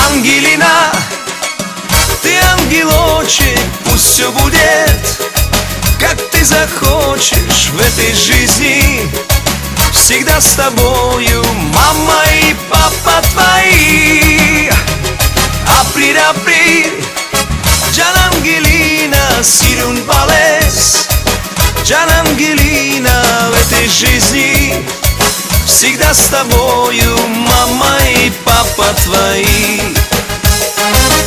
Ангелина, ты ангелочек, пусть все будет, как ты захочешь в этой жизни. Всегда с тобою мама и папа твои. Aprire, aprire, Gian Angelina, сирун балес. Gian Angelina, в этой жизни всегда с тобою мама и папа твои.